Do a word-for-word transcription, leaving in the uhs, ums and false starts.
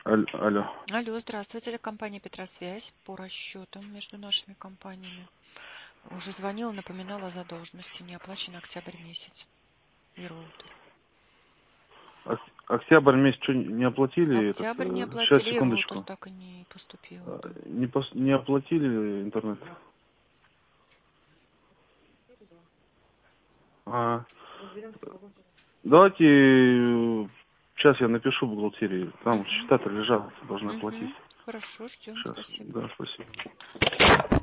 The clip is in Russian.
Аль- Алло. Алло, здравствуйте, это компания Петросвязь по расчетам между нашими компаниями. Уже звонила, напоминала о задолженности, не оплачен октябрь месяц и роутер. Ок- Октябрь месяц что, не оплатили этот? Октябрь не Сейчас, оплатили, и роутер секундочку. так и не поступил. А, Да. Не, пос- не оплатили интернет? А, давайте, э, сейчас я напишу в бухгалтерии. Там Угу. счета-то лежат, должны оплатить. Угу. Хорошо, ждем, Сейчас, спасибо. да, спасибо.